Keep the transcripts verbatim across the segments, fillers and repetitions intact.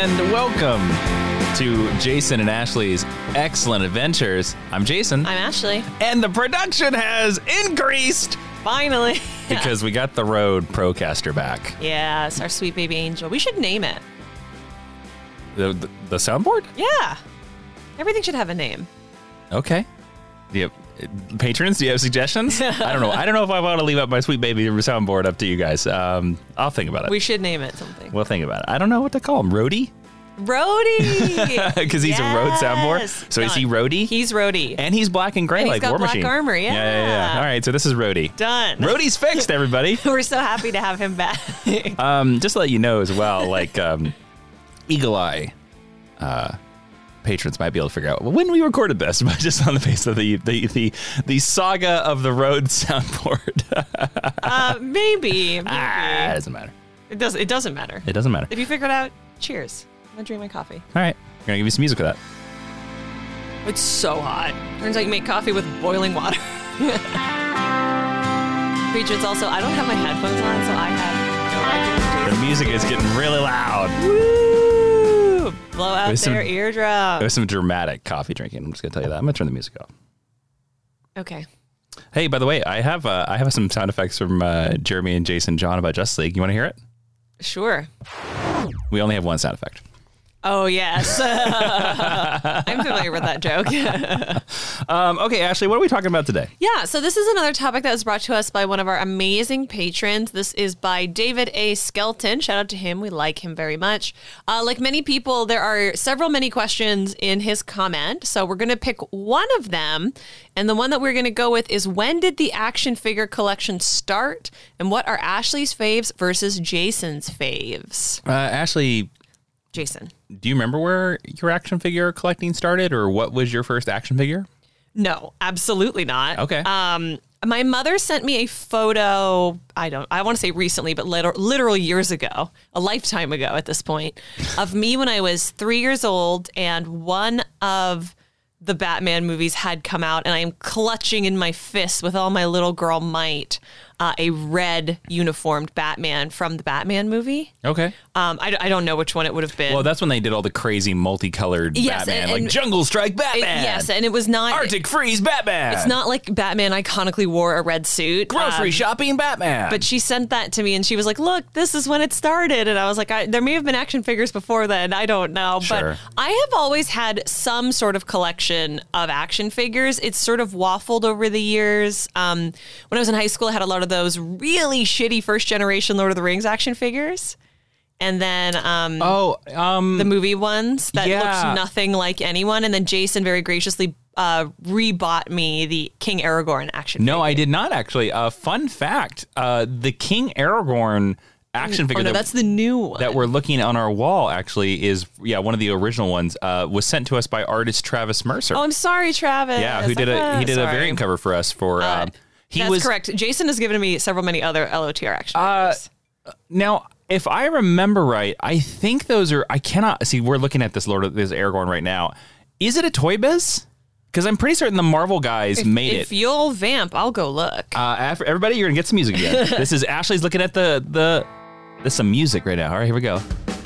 and welcome to Jason and Ashley's Excellent Adventures. I'm Jason. I'm Ashley. And the production has increased. Finally. Because we got the Rode Procaster back. Yes, our sweet baby angel. We should name it. The, the, the soundboard? Yeah. Everything should have a name. Okay. Do you have, patrons, do you have suggestions? I don't know. I don't know if I want to leave up my sweet baby soundboard up to you guys. Um, I'll think about it. We should name it something. We'll think about it. I don't know what to call him. Rhodey? Rhodey! Because he's yes. a Rode soundboard. So Done. Is he Rhodey? He's Rhodey. And he's black and gray and like he's got War black Machine. armor, yeah. yeah. Yeah, yeah. All right, so this is Rhodey. Done. Rhodey's fixed, everybody. We're so happy to have him back. um, just to let you know as well, like um, Eagle Eye uh, patrons might be able to figure out when we recorded this, but just on the face of the the the, the saga of the Rode soundboard. uh, maybe. maybe. Ah, it doesn't matter. It does. It doesn't matter. It doesn't matter. If you figure it out, cheers. I'm gonna drink my coffee. All right, we're gonna give you some music for that. It's so hot. Turns out you make coffee with boiling water. Patrons, also, I don't have my headphones on, so I have no idea. The music is getting really loud. Woo! Blow out There's their some- eardrum. There's some dramatic coffee drinking. I'm just gonna tell you that. I'm gonna turn the music off. Okay. Hey, by the way, I have uh, I have some sound effects from uh, Jeremy and Jason John about Justice League. You want to hear it? Sure. We only have one sound effect. Oh, yes. I'm familiar with that joke. um, okay, Ashley, what are we talking about today? Yeah, so this is another topic that was brought to us by one of our amazing patrons. This is by David A. Skelton. Shout out to him. We like him very much. Uh, like many people, there are several many questions in his comment. So we're going to pick one of them. And the one that we're going to go with is, when did the action figure collection start? And what are Ashley's faves versus Jason's faves? Uh, Ashley, Jason. do you remember where your action figure collecting started, or what was your first action figure? No, absolutely not. Okay. Um, my mother sent me a photo, I don't, I want to say recently, but literal, literal years ago, a lifetime ago at this point, of me when I was three years old, and one of the Batman movies had come out, and I am clutching in my fists with all my little girl might uh, a red uniformed Batman from the Batman movie. Okay. Um, I, I don't know which one it would have been. Well, that's when they did all the crazy multicolored Yes, Batman, and- like and- Jungle Strike It- Batman. yes, and it was not Arctic Freeze Batman. It's not like Batman iconically wore a red suit. Grocery Um, shopping Batman. But she sent that to me, and she was like, look, this is when it started. And I was like, I, there may have been action figures before then. I don't know. Sure. But I have always had some sort of collection of action figures. It's sort of waffled over the years. Um, when I was in high school, I had a lot of those really shitty first generation Lord of the Rings action figures. And then um, oh, um, the movie ones that yeah. looked nothing like anyone. And then Jason very graciously uh, rebought me the King Aragorn action no, figure. I did not actually. Uh, fun fact: uh, the King Aragorn action figure Oh, no, that, that's the new one. that we're looking on our wall actually is yeah one of the original ones. Uh, was sent to us by artist Travis Mercer. Oh, I'm sorry, Travis. yeah, who did a he did a Sorry. variant cover for us for. Uh, Um, he That's was correct. Jason has given me several many other L O T R action Uh, figures. Now, if I remember right, I think those are. I cannot see. We're looking at this Lord of this Aragorn right now. Is it a Toy Biz? Because I'm pretty certain the Marvel guys if, made if it. you'll vamp, I'll go look. Uh, after, everybody, you're gonna get some music again. This is Ashley's looking at the the. There's some music right now. All right, here we go.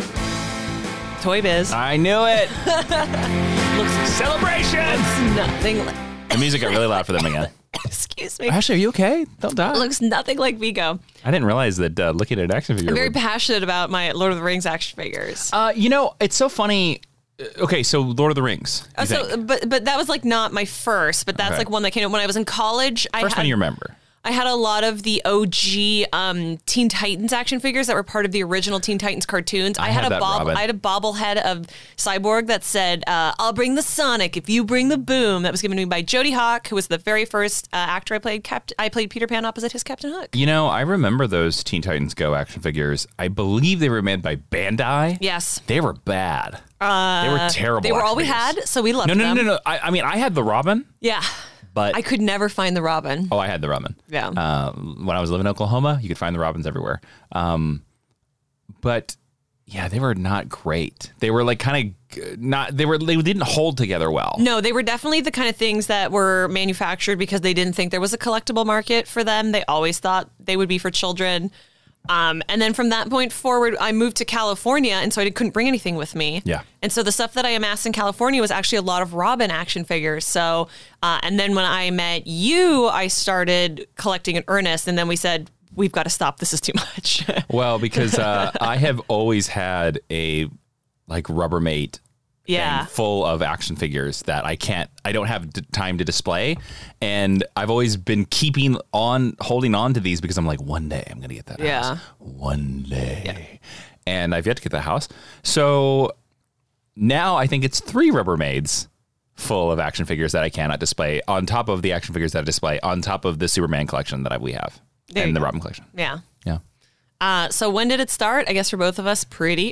Toy Biz. I knew it. Looks Celebration. nothing like. The music got really loud for them again. Excuse me. Ashley, are you okay? Don't die. Looks nothing like Vigo. I didn't realize that uh, looking at an action figure. I'm very would- passionate about my Lord of the Rings action figures. uh, you know, it's so funny. Uh, Okay, so Lord of the Rings. Uh, you so, think. but but that was like not my first, but that's Okay. like one that came out when I was in college. I First had, one you remember. I had a lot of the O G um, Teen Titans action figures that were part of the original Teen Titans cartoons. I, I had, had a that, bob- Robin. I had a bobblehead of Cyborg that said, uh, "I'll bring the Sonic if you bring the boom." That was given to me by Jody Hawk, who was the very first uh, actor I played. Cap- I played Peter Pan opposite his Captain Hook. You know, I remember those Teen Titans Go action figures. I believe they were made by Bandai. Yes, They were bad. uh, They were terrible. they were all we action had, so we loved figures. No, no, them. no, no, no. I, I mean, I had the Robin, Yeah, but I could never find the Robin. oh, I had the Robin. Yeah. Uh, when I was living in Oklahoma, you could find the Robins everywhere. Um, but yeah, they were not great. They were like kind of not. They were. They didn't hold together well. No, they were definitely the kind of things that were manufactured because they didn't think there was a collectible market for them. They always thought they would be for children. Um, and then from that point forward, I moved to California, and so I couldn't bring anything with me. Yeah. And so the stuff that I amassed in California was actually a lot of Robin action figures. So, uh, and then when I met you, I started collecting in earnest, and then we said, we've got to stop. This is too much. Well, because uh, I have always had a like Rubbermaid yeah. thing full of action figures that I can't, I don't have d- time to display. And I've always been keeping on, holding on to these because I'm like, one day I'm going to get that Yeah. house. One day. Yeah. And I've yet to get the house. So now I think it's three Rubbermaids full of action figures that I cannot display on top of the action figures that I display on top of the Superman collection that I, we have There and you the go. Robin collection. Yeah. Yeah. Uh, so when did it start? I guess for both of us, pretty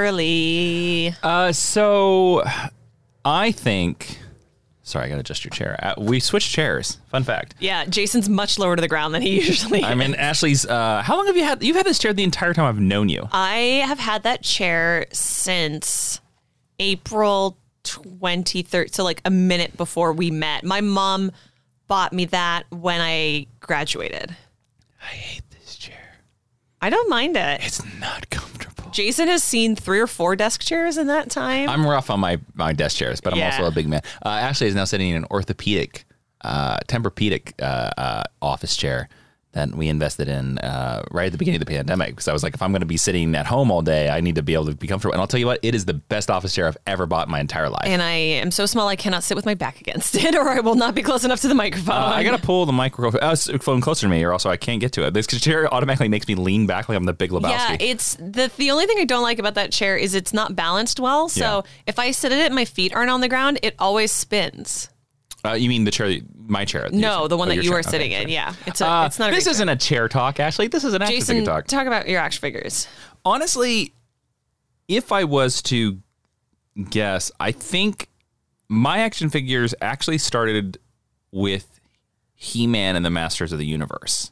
early. Uh, so I think. Sorry, I got to adjust your chair. Uh, we switched chairs. Fun fact. Yeah, Jason's much lower to the ground than he usually is. I mean, Ashley's. Uh, how long have you had? You've had this chair the entire time I've known you. I have had that chair since April twenty-third, so like a minute before we met. My mom bought me that when I graduated. I hate this chair. I don't mind it. It's not comfortable. Jason has seen three or four desk chairs in that time. I'm rough on my, my desk chairs, but I'm Yeah. also a big man. Uh, Ashley is now sitting in an orthopedic, uh, Tempur-Pedic uh, uh, office chair that we invested in uh, right at the beginning of the pandemic. Because I was like, if I'm going to be sitting at home all day, I need to be able to be comfortable. And I'll tell you what, it is the best office chair I've ever bought in my entire life. and I am so small I cannot sit with my back against it, or I will not be close enough to the microphone. Uh, I gotta pull the microphone closer to me, or also I can't get to it. This chair automatically makes me lean back like I'm the Big Lebowski. Yeah, it's the the only thing I don't like about that chair is it's not balanced well. So Yeah. if I sit in it and my feet aren't on the ground, it always spins. Uh, you mean the chair, my chair? No, the one Oh, that your you chair. were sitting Okay, in. sorry. Yeah, it's a, Uh, it's not. A this great isn't chair. a chair talk, Ashley. This is an action Jason, figure talk. talk about your action figures. Honestly, if I was to guess, I think my action figures actually started with He-Man and the Masters of the Universe.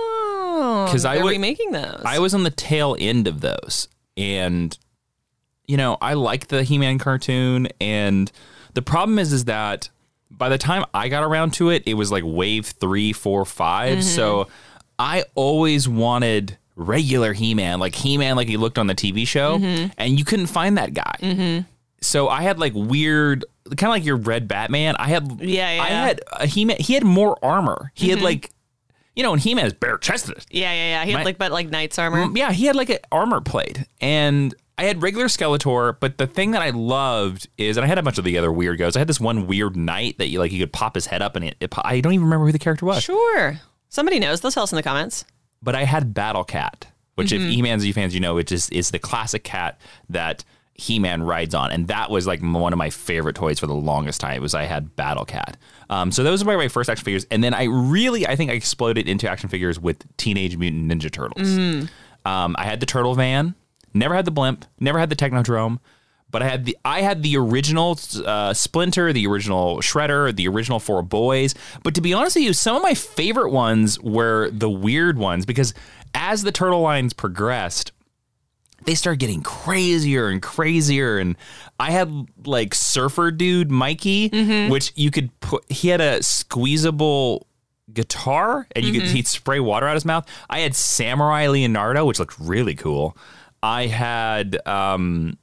Oh, 'Cause I they're would- remaking those. I was on the tail end of those, and you know, I like the He-Man cartoon, and the problem is, is that by the time I got around to it, it was like wave three, four, five. Mm-hmm. So I always wanted regular He-Man, like He-Man, like he looked on the T V show, Mm-hmm. and you couldn't find that guy. Mm-hmm. So I had like weird, kind of like your Red Batman. I had, Yeah, yeah. I had a He-Man. He had more armor. He had like, you know, and He-Man is bare chested. yeah, yeah, yeah. He had My- like, but like knight's armor. Yeah, he had like an armor plate, and I had regular Skeletor. But the thing that I loved is, and I had a bunch of the other weird goes. I had this one weird knight that you like, you could pop his head up, and it, it I don't even remember who the character was. Sure. Somebody knows. They'll tell us in the comments. But I had Battle Cat, which if He-Man Z fans, you know, which is is the classic cat that He-Man rides on, and that was like one of my favorite toys for the longest time. It was I had Battle Cat. Um, so those were my first action figures, and then I really, I think I exploded into action figures with Teenage Mutant Ninja Turtles. Um, I had the Turtle Van, never had the Blimp, never had the Technodrome, but I had the I had the original uh, Splinter, the original Shredder, the original Four Boys. But to be honest with you, some of my favorite ones were the weird ones, because as the Turtle lines progressed, they started getting crazier and crazier. And I had like Surfer Dude Mikey, which you could put, he had a squeezable guitar, and you could, he'd spray water out his mouth. I had Samurai Leonardo, which looked really cool. I had, um,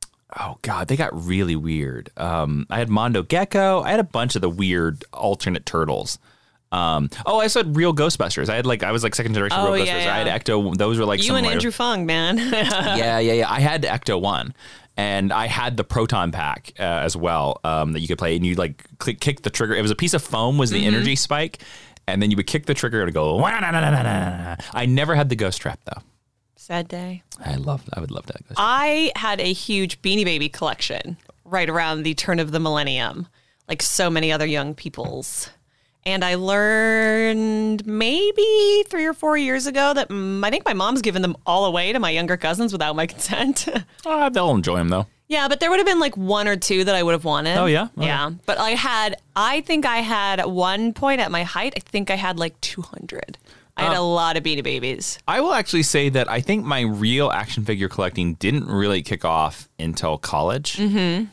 oh God, they got really weird. Um, I had Mondo Gecko. I had a bunch of the weird alternate turtles. Um, oh, I said real Ghostbusters. I had like, I was like second generation Oh, real yeah, Ghostbusters. yeah. I had Ecto. Those were like You some and like- Andrew Fung, man. yeah, yeah, yeah. I had Ecto one, and I had the Proton Pack uh, as well, um, that you could play, and you like click, kick the trigger. It was a piece of foam, was the Mm-hmm. energy spike, and then you would kick the trigger to go. Wah-na-na-na-na-na-na. I never had the Ghost Trap though. Sad day. I loved. I would love that. Ghost Trap. I had a huge Beanie Baby collection right around the turn of the millennium, like so many other young people's. And I learned maybe three or four years ago that mm, I think my mom's given them all away to my younger cousins without my consent. Oh, they'll enjoy them though. Yeah, but there would have been like one or two that I would have wanted. Oh, yeah? Okay. Yeah. But I had, I think I had at one point at my height, I think I had like two hundred. I had a lot of Beanie Babies. I will actually say that I think my real action figure collecting didn't really kick off until college, mm-hmm.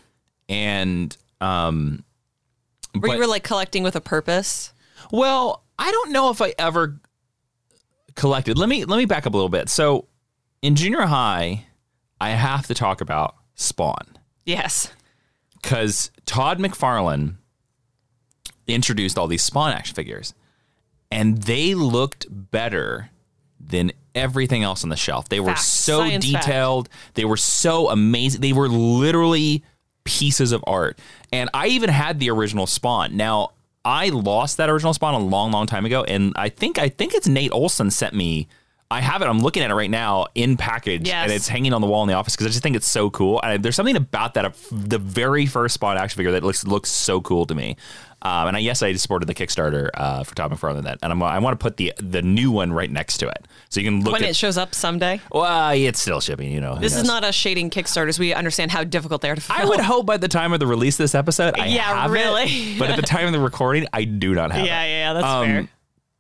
and um, Where but- you were like collecting with a purpose. Well, I don't know if I ever collected. Let me let me back up a little bit. So in junior high, I have to talk about Spawn. Yes. Because Todd McFarlane introduced all these Spawn action figures, and they looked better than everything else on the shelf. They were Fact. so Science detailed. Fact. They were so amazing. They were literally pieces of art. And I even had the original Spawn. Now, I lost that original Spawn a long, long time ago, and I think I think it's Nate Olson sent me. I have it. I'm looking at it right now in package, yes. and it's hanging on the wall in the office because I just think it's so cool. And there's something about that, the very first Spawn action figure that looks looks so cool to me. Um, and I yes, I supported the Kickstarter uh, for Todd McFarlane that, and I'm, I want to put the the new one right next to it, so you can look when at, it shows up someday. Well, it's still shipping, you know. This is not us shading Kickstarters. We understand how difficult they are to fulfill. I would hope by the time of the release of this episode, I yeah, have really. it, but at the time of the recording, I do not have yeah, it. Yeah, yeah, that's um, fair.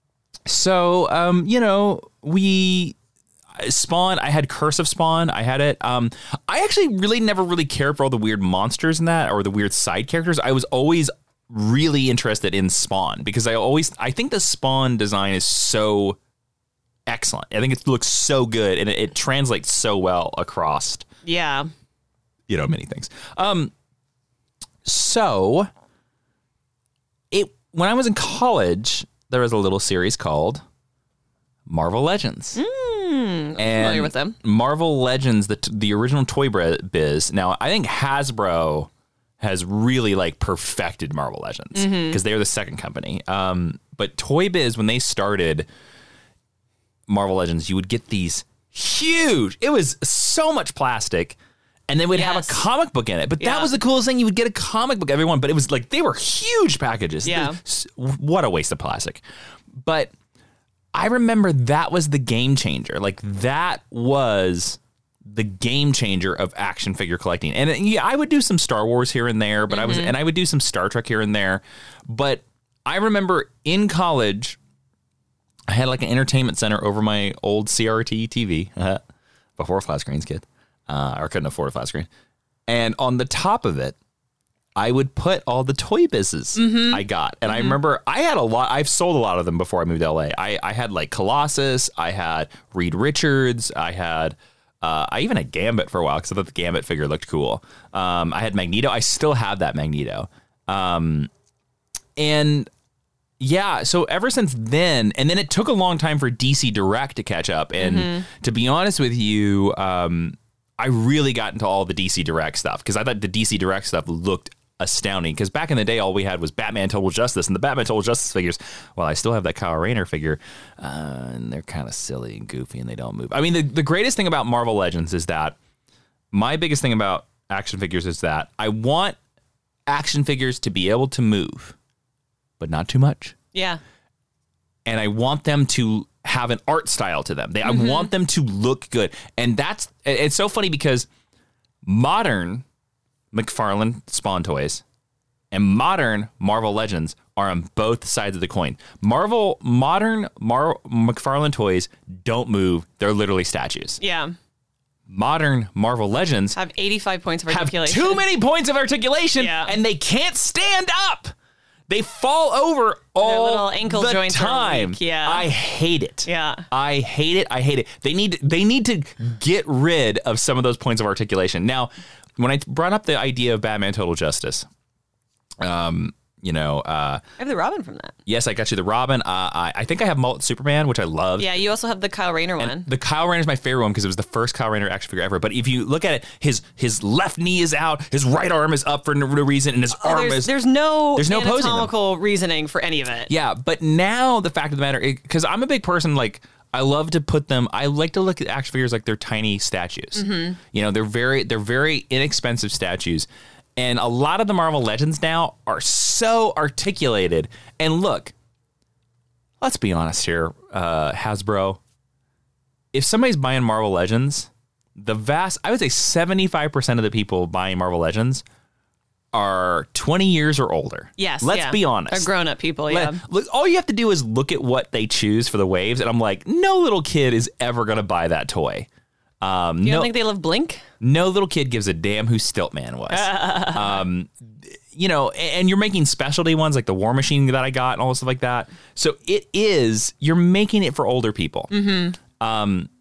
So, um, you know, we. Spawn, I had Curse of Spawn. I had it. Um, I actually really never really cared for all the weird monsters in that or the weird side characters. I was always really interested in Spawn because I always I think the Spawn design is so excellent. I think it looks so good and it, it translates so well across. Yeah. You know, many things. Um, so it when I was in college, there was a little series called Marvel Legends. Mm. I'm and familiar with them. Marvel Legends, the the original Toy Biz. Now, I think Hasbro has really like perfected Marvel Legends because mm-hmm. they're the second company. Um, but Toy Biz, when they started Marvel Legends, you would get these huge. It was so much plastic, and they would yes. have a comic book in it. But yeah. that was the coolest thing. You would get a comic book, everyone. But it was like they were huge packages. Yeah, what a waste of plastic. But I remember that was the game changer. Like that was the game changer of action figure collecting. And yeah, I would do some Star Wars here and there, but mm-hmm. I was, and I would do some Star Trek here and there. But I remember in college, I had like an entertainment center over my old C R T T V uh, before flat screens, kid, uh, or couldn't afford a flat screen. And on the top of it, I would put all the Toy Bizes mm-hmm. I got. And mm-hmm. I remember I had a lot. I've sold a lot of them before I moved to L A. I, I had like Colossus. I had Reed Richards. I had, uh, I even had Gambit for a while because I thought the Gambit figure looked cool. Um, I had Magneto. I still have that Magneto. Um, and yeah, so ever since then, and then it took a long time for D C Direct to catch up. And mm-hmm. to be honest with you, um, I really got into all the D C Direct stuff because I thought the D C Direct stuff looked astounding because back in the day all we had was Batman Total Justice, and the Batman Total Justice figures, well, I still have that Kyle Rayner figure, uh, and they're kind of silly and goofy and they don't move. I mean, the, the greatest thing about Marvel Legends is that my biggest thing about action figures is that I want action figures to be able to move, but not too much. Yeah. And I want them to have an art style to them. They, mm-hmm. I want them to look good. And that's, it's so funny because modern McFarlane Spawn toys and modern Marvel Legends are on both sides of the coin. Marvel, modern Mar- McFarlane toys don't move. They're literally statues. Yeah. Modern Marvel Legends have eighty-five points of articulation. Have too many points of articulation, yeah. and they can't stand up. They fall over all Their little ankle the joints time. Are weak. Yeah. I hate it. Yeah. I hate it. I hate it. They need they need to get rid of some of those points of articulation. Now, when I brought up the idea of Batman Total Justice, um, you know, uh, I have the Robin from that. Yes, I got you the Robin. Uh, I, I think I have Mullet Superman, which I love. Yeah, you also have the Kyle Rayner and one. The Kyle Rayner is my favorite one because it was the first Kyle Rayner action figure ever. But if you look at it, his his left knee is out, his right arm is up for no reason, and his oh, arm there's, is there's no there's no anatomical reasoning for any of it. Yeah, but now the fact of the matter, because I'm a big person, like I love to put them. I like to look at action figures like they're tiny statues. Mm-hmm. You know, they're very they're very inexpensive statues. And a lot of the Marvel Legends now are so articulated. And look, let's be honest here, uh, Hasbro. If somebody's buying Marvel Legends, the vast, I would say seventy-five percent of the people buying Marvel Legends are twenty years or older. Yes. Let's yeah. be honest. They're grown-up people, yeah. Let, look, all you have to do is look at what they choose for the waves. And I'm like, no little kid is ever going to buy that toy. Um, You no, don't think they love Blink? no little kid gives a damn who Stiltman was. um, you know, and you're making specialty ones like the War Machine that I got and all stuff like that. So it is, you're making it for older people. Mm-hmm. Um,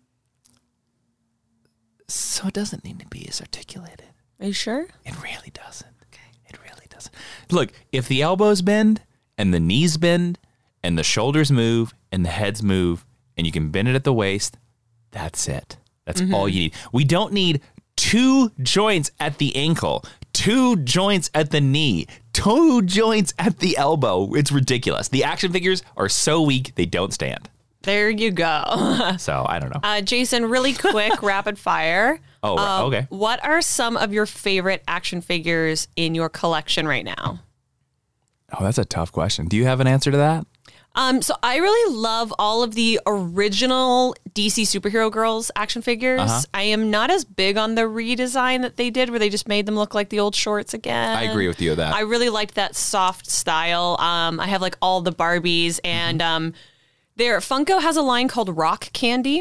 so it doesn't need to be as articulated. Are you sure? It really doesn't. Okay. It really doesn't. Look, if the elbows bend and the knees bend and the shoulders move and the heads move and you can bend it at the waist, that's it. That's mm-hmm. all you need. We don't need two joints at the ankle, two joints at the knee, two joints at the elbow. It's ridiculous. The action figures are so weak, they don't stand. There you go. So I don't know. Uh, Jason, really quick, rapid fire. Oh, um, okay. What are some of your favorite action figures in your collection right now? Oh, that's a tough question. Do you have an answer to that? Um, so I really love all of the original D C Superhero Girls action figures. Uh-huh. I am not as big on the redesign that they did where they just made them look like the old shorts again. I agree with you with that. I really liked that soft style. Um, I have like all the Barbies and mm-hmm. um, their Funko has a line called Rock Candy.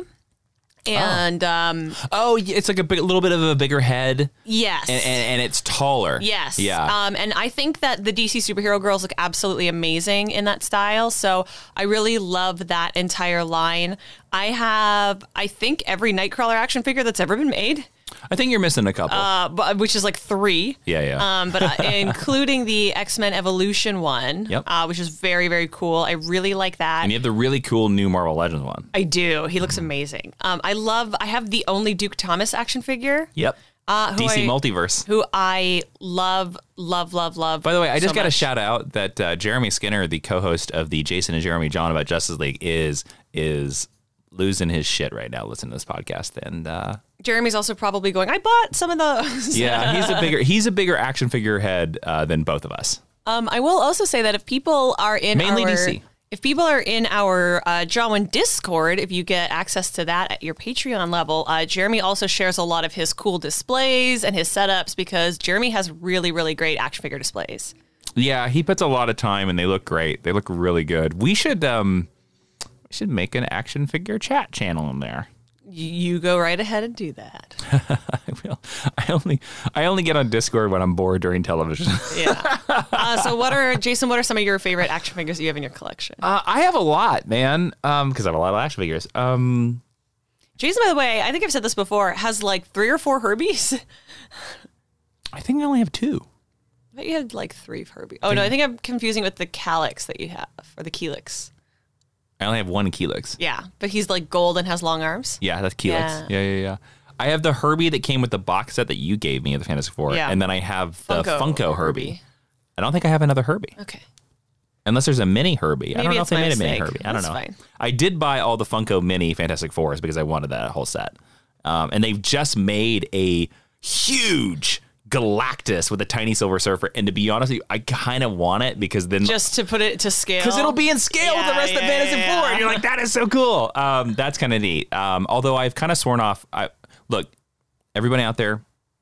And oh, um, oh it's like a big, little bit of a bigger head. Yes, and, and, and it's taller. Yes, yeah. Um, and I think that the D C Superhero Girls look absolutely amazing in that style. So I really love that entire line. I have, I think, every Nightcrawler action figure that's ever been made. I think you're missing a couple, uh, but, which is like three. Yeah, yeah. Um, but uh, including the X-Men Evolution one, yep. uh, which is very, very cool. I really like that. And you have the really cool new Marvel Legends one. I do. He looks amazing. Um, I love. I have the only Duke Thomas action figure. Yep. Uh, D C I, Multiverse. Who I love, love, love, love. By the way, I just so got to much. shout out that uh, Jeremy Skinner, the co-host of the Jason and Jeremy John About Justice League, is is losing his shit right now listening to this podcast. And uh, Jeremy's also probably going, I bought some of those. Yeah, he's a bigger he's a bigger action figure head uh, than both of us. Um, I will also say that if people are in Mainly our, D C. If people are in our uh, Jawan Discord, if you get access to that at your Patreon level, uh, Jeremy also shares a lot of his cool displays and his setups because Jeremy has really, really great action figure displays. Yeah, he puts a lot of time and they look great. They look really good. We should um, we should make an action figure chat channel in there. You go right ahead and do that. I will. I only I only get on Discord when I'm bored during television. Yeah. Uh, so what are, Jason, what are some of your favorite action figures that you have in your collection? Uh, I have a lot, man, um, because I have a lot of action figures. Um, Jason, by the way, I think I've said this before, has like three or four Herbies. I think I only have two. I bet you had like three Herbies. Oh, no, I think I'm confusing with the Calyx that you have, or the Helix. I only have one Helix. Yeah, but he's like gold and has long arms. Yeah, that's Helix. Yeah. yeah, yeah, yeah. I have the Herbie that came with the box set that you gave me of the Fantastic Four, Yeah. and then I have the Funko Funko, Herbie. Herbie. I don't think I have another Herbie. Okay. Unless there's a mini Herbie. I Maybe don't know if it's they my made a mini mistake. Herbie. I don't That's know. fine. I did buy all the Funko mini Fantastic Fours because I wanted that whole set. Um, and they've just made a huge Galactus with a tiny Silver Surfer. And to be honest with you, I kind of want it because then... Just to put it to scale. Because it'll be in scale Yeah, with the rest yeah, of Fantastic yeah, Four. And you're like, that is so cool. Um, that's kind of neat. Um, although I've kind of sworn off... I, look, everybody out there,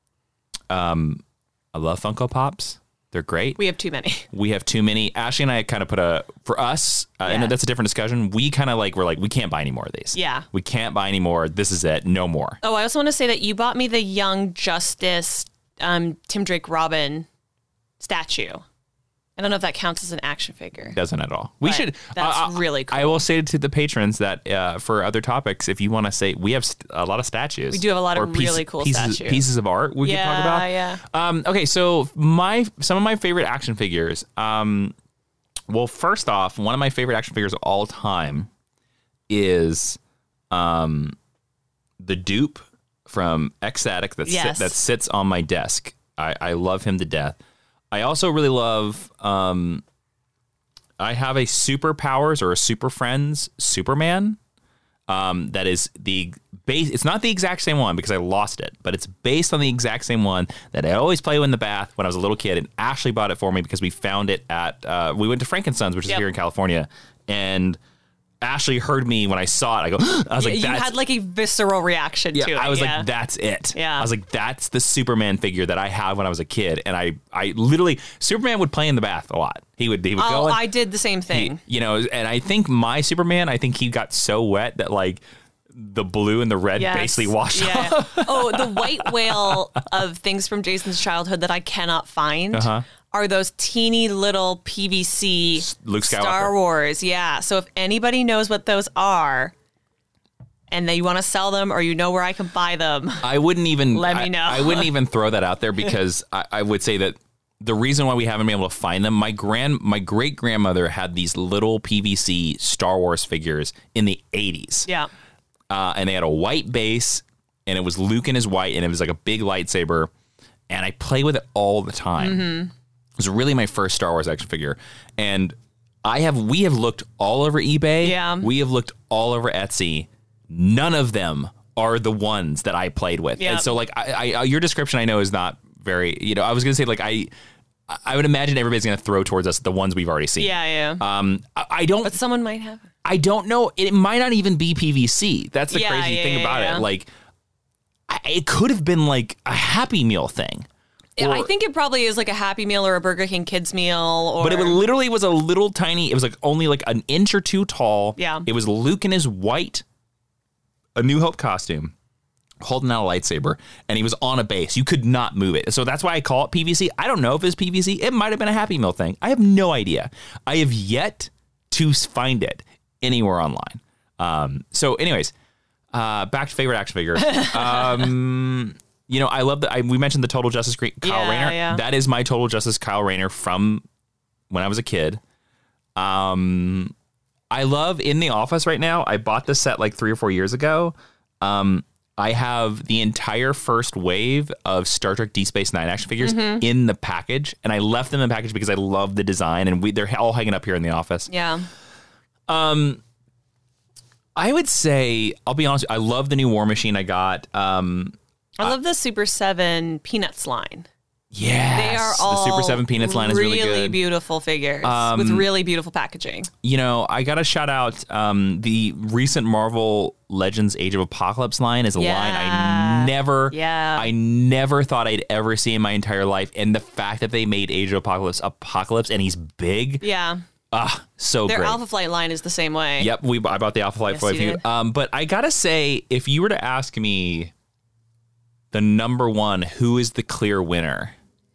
um, I love Funko Pops. They're great. We have too many. We have too many. Ashley and I kind of put a, for us, uh, Yeah. and that's a different discussion. We kind of like, we're like, we can't buy any more of these. Yeah. We can't buy any more. This is it. No more. Oh, I also want to say that you bought me the Young Justice um, Tim Drake Robin statue. I don't know if that counts as an action figure. Doesn't at all. We But should. that's uh, really cool. I will say to the patrons that uh, for other topics, if you want to say, we have st- a lot of statues. We do have a lot of or piece- really cool pieces, statues. Pieces of art we yeah, could talk about. yeah. Um, okay, so my some of my favorite action figures. Um, well, first off, one of my favorite action figures of all time is um, the Dupe from X-Static that Yes. sit, that sits on my desk. I, I love him to death. I also really love. Um, I have a Superpowers or a Super Friends Superman. Um, that is the base. It's not the exact same one because I lost it, but it's based on the exact same one that I always play in the bath when I was a little kid. And Ashley bought it for me because we found it at. Uh, we went to Frankenstein's, which is Yep. here in California, and Ashley heard me when I saw it. I go. I was like, you that's, had like a visceral reaction yeah, to it. I was yeah. like, that's it. Yeah. I was like, that's the Superman figure that I had when I was a kid. And I, I literally, Superman would play in the bath a lot. He would, he would Oh, go. in- I did the same thing. he- you know, and I think my Superman, I think he got so wet that like the blue and the red Yes. basically wash yeah. off. Oh, the white whale of things from Jason's childhood that I cannot find Uh-huh. are those teeny little P V C Luke Skywalker. Star Wars. Yeah. So if anybody knows what those are and that you want to sell them or you know where I can buy them, I wouldn't even Let me I- know. I, wouldn't even throw that out there because I, I would say that the reason why we haven't been able to find them, my grand my great grandmother had these little P V C Star Wars figures in the eighties. yeah. Uh, and they had a white base, and it was Luke in his white, and it was like a big lightsaber, and I play with it all the time. Mm-hmm. It was really my first Star Wars action figure, and I have we have looked all over eBay. Yeah. We have looked all over Etsy. None of them are the ones that I played with. Yeah. And so, like, I, I, your description I know is not very, you know, I was going to say, like, I I would imagine everybody's going to throw towards us the ones we've already seen. Yeah, yeah. Um, I, I don't, but someone might have it. I don't know. It might not even be P V C. That's the Yeah, crazy yeah, thing yeah, about yeah. it. Like, I, it could have been like a Happy Meal thing. Yeah, I Or- think it probably is like a Happy Meal or a Burger King Kids Meal. Or But it literally was a little tiny, it was like only like an inch or two tall. Yeah. It was Luke in his white, A New Hope costume, holding out a lightsaber, and he was on a base. You could not move it. So that's why I call it P V C. I don't know if it's P V C. It might have been a Happy Meal thing. I have no idea. I have yet to find it anywhere online. Um, so anyways, uh, back to favorite action figures. um, you know, I love that. I, we mentioned the Total Justice Kyle Yeah, Rayner. yeah. That is my Total Justice Kyle Rayner from when I was a kid. Um, I love In the Office right now. I bought this set like three or four years ago. Um, I have the entire first wave of Star Trek Deep Space Nine action figures Mm-hmm. in the package, and I left them in the package because I love the design, and we they're all hanging up here in the office. Yeah. I would say, I'll be honest, I love the new War Machine I got. Um, I love the Super seven Peanuts line. yes, They are all the Super seven Peanuts line is really good. beautiful figures Um, with really beautiful packaging. You know, I got to shout out um, the recent Marvel Legends Age of Apocalypse line is a line I Yeah. never, Yeah. I never thought I'd ever see in my entire life. And the fact that they made Age of Apocalypse Apocalypse and he's big, Yeah. ah, so Their great. Alpha Flight line is the same way. Yep, we I bought the Alpha Flight Yes, for you you. did. Um, but I gotta say, if you were to ask me, the number one, who is the clear winner?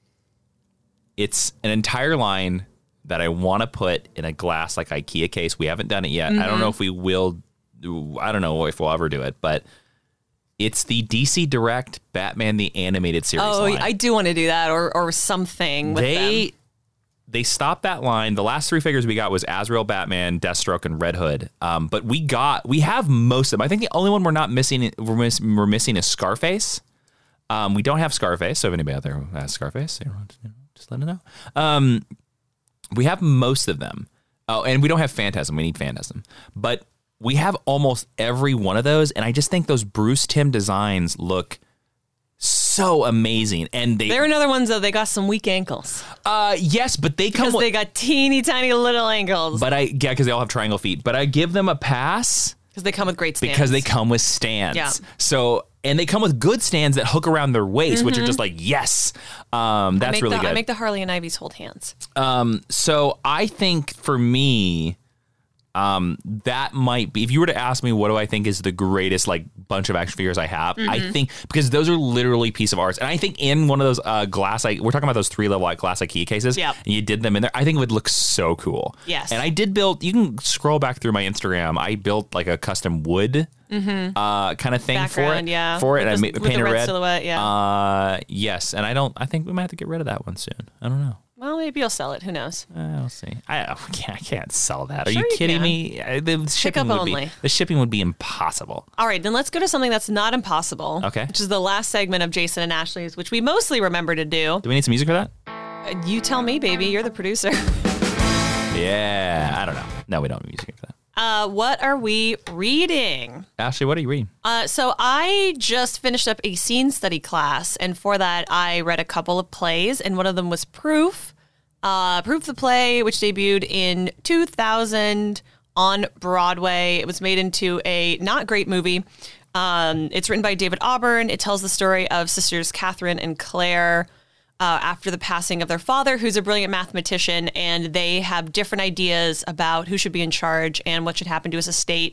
It's an entire line that I want to put in a glass like IKEA case. We haven't done it yet. I don't know if we will. do- I don't know if we'll ever do it, but it's the D C Direct Batman the Animated Series. Oh, line. I do want to do that or or something with they them. they stopped that line. The last three figures we got was Azrael, Batman, Deathstroke, and Red Hood. Um, but we got we have most of them. I think the only one we're not missing we're, miss, we're missing is Scarface. Um, we don't have Scarface. So if anybody out there who has Scarface, you know, just let us know. Um, we have most of them. Oh, and we don't have Phantasm. We need Phantasm, but we have almost every one of those. And I just think those Bruce Timm designs look so amazing. And they, They're another ones though. They got some weak ankles uh, yes, but they come because with, they got teeny tiny little ankles but I, yeah, because they all have triangle feet. But I give them a pass because they come with great stands. because they come with stands. Yeah. So, and they come with good stands that hook around their waist, which are just like, yes, um, I that's make really the, good. I make the Harley and Ivy's hold hands. Um, so I think for me, um, that might be, if you were to ask me, what do I think is the greatest like bunch of action figures I have? I think because those are literally piece of art. And I think in one of those uh, glass, like we're talking about those three level like, glass IKEA cases, Yep. and you did them in there. I think it would look so cool. Yes. And I did build, you can scroll back through my Instagram. I built like a custom wood uh, kind of thing for it. Background, yeah. For it. With And I the- made, with the painted red red. silhouette, yeah. Uh, yes. And I don't, I think we might have to get rid of that one soon. I don't know. Well, maybe you'll sell it. Who knows? Uh, I'll see. I, I can't. I can't sell that. Are Sure you you kidding can. me? Uh, The shipping up would be only. the shipping would be impossible. All right, then let's go to something that's not impossible. Okay. Which is the last segment of Jason and Ashley's, which we mostly remember to do. Do we need some music for that? Uh, You tell me, baby. You're the producer. Yeah, I don't know. No, we don't need music for that. Uh, what are we reading? Ashley, what are you reading? Uh, so I just finished up a scene study class, and for that I read a couple of plays, and one of them was Proof. Uh, Proof the play, which debuted in two thousand on Broadway. It was made into a not great movie. Um, it's written by David Auburn. It tells the story of sisters Catherine and Claire uh, after the passing of their father, who's a brilliant mathematician, and they have different ideas about who should be in charge and what should happen to his estate.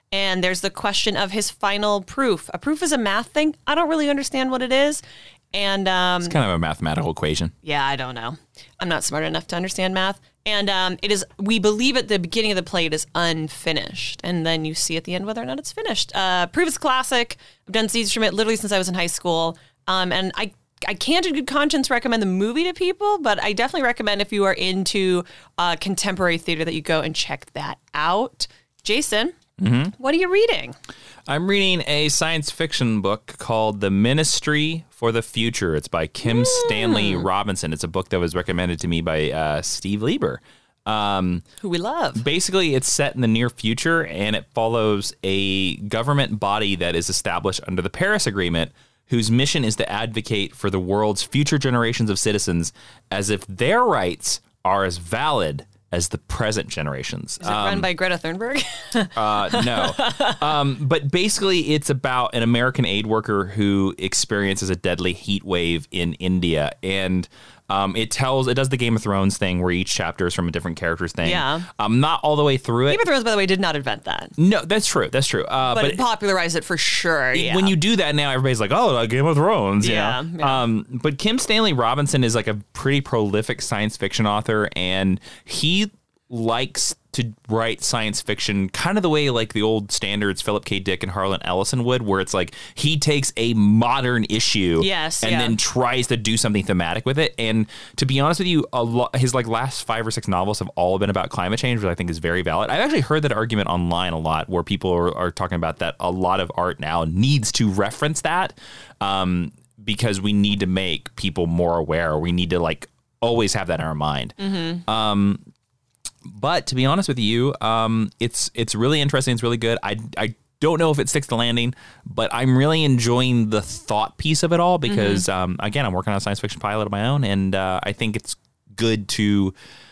And there's the question of his final proof. A proof is a math thing. I don't really understand what it is. And um, it's kind of a mathematical equation. Yeah, I don't know. I'm not smart enough to understand math. And um, it is, we believe at the beginning of the play it is unfinished. And then you see at the end whether or not it's finished. Uh, proof is classic. I've done scenes from it literally since I was in high school. Um, and I I can't in good conscience recommend the movie to people, but I definitely recommend if you are into uh, contemporary theater that you go and check that out. Jason, mm-hmm. what are you reading? I'm reading a science fiction book called The Ministry for the Future. It's by Kim mm. Stanley Robinson. It's a book that was recommended to me by uh, Steve Lieber. Um, Who we love. Basically, it's set in the near future, and it follows a government body that is established under the Paris Agreement, whose mission is to advocate for the world's future generations of citizens as if their rights are as valid as the present generations. Is it um, run by Greta Thunberg? uh, no. Um, but basically, it's about an American aid worker who experiences a deadly heat wave in India. And um, it tells, it does the Game of Thrones thing where each chapter is from a different character's thing. Yeah. Um, not all the way through it. Game of Thrones, by the way, did not invent that. No, that's true. That's true. Uh, but, but it popularized it for sure. It, yeah. When you do that now, everybody's like, oh, like Game of Thrones. Yeah. You know? yeah. Um, but Kim Stanley Robinson is like a pretty prolific science fiction author, and he likes to write science fiction kind of the way like the old standards Philip K. Dick and Harlan Ellison would, where it's like he takes a modern issue yes, and yeah. then tries to do something thematic with it. And to be honest with you, a lot, his like last five or six novels have all been about climate change, which I think is very valid. I've actually heard that argument online a lot where people are, are talking about that a lot of art now needs to reference that um, because we need to make people more aware. We need to like always have that in our mind. Mm-hmm. Um, But to be honest with you, um, it's it's really interesting. It's really good. I, I don't know if it sticks the landing, but I'm really enjoying the thought piece of it all because, mm-hmm. um, again, I'm working on a science fiction pilot of my own, and uh, I think it's good to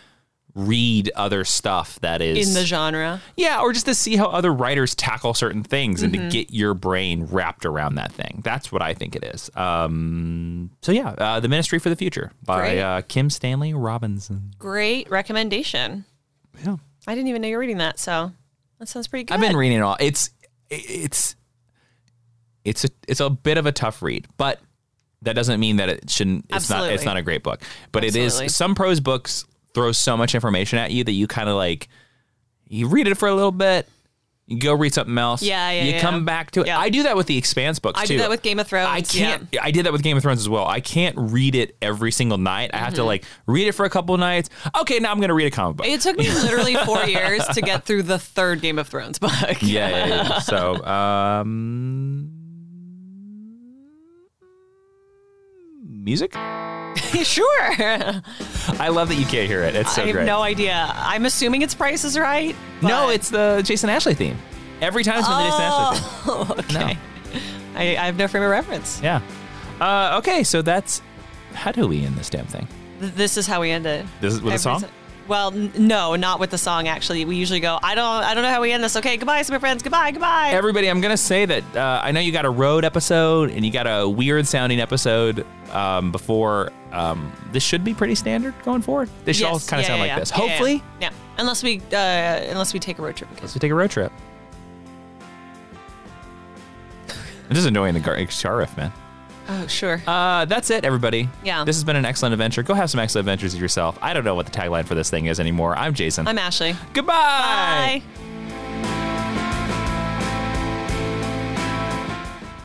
read other stuff that is... in the genre. Yeah, or just to see how other writers tackle certain things mm-hmm. and to get your brain wrapped around that thing. That's what I think it is. Um, so yeah, uh, The Ministry for the Future by uh, Kim Stanley Robinson. Great recommendation. Yeah. I didn't even know you were reading that, so that sounds pretty good. I've been reading it all. It's it's it's a it's a bit of a tough read, but that doesn't mean that it shouldn't. It's Absolutely. not. It's not a great book, but Absolutely. it is. Some prose books throw so much information at you that you kind of like you read it for a little bit. You go read something else. Yeah, yeah, You yeah. come back to it. Yeah. I do that with the Expanse books, I too. do that with Game of Thrones. I can't. Yeah. I did that with Game of Thrones as well. I can't read it every single night. I have Mm-hmm. to, like, read it for a couple of nights. Okay, now I'm going to read a comic book. It took me literally four years to get through the third Game of Thrones book. Yeah, yeah, yeah. So, um... music? Sure. I love that you can't hear it. It's so I have great. no idea. I'm assuming it's Price is Right. No, but- it's the Jason Ashley theme. Every time it's been the Jason Ashley theme. Oh, okay. I, I have no frame of reference. Yeah. Uh, okay, so that's... How do we end this damn thing? Th- This is how we end it. This is with a Every song? si- Well, n- no, not with the song. Actually, we usually go. I don't. I don't know how we end this. Okay, goodbye, super friends. Goodbye, goodbye. Everybody, I'm going to say that uh, I know you got a road episode and you got a weird sounding episode um, before. Um, this should be pretty standard going forward. They should all Yes. kind of Yeah, sound yeah, like yeah. this. Yeah, yeah, Hopefully, yeah. yeah. Unless we, uh, unless we take a road trip. let's take a road trip. I'm just annoying the gar- sheriff, man. Oh, sure. Uh, that's it, everybody. Yeah. This has been an excellent adventure. Go have some excellent adventures with yourself. I don't know what the tagline for this thing is anymore. I'm Jason. I'm Ashley. Goodbye. Bye.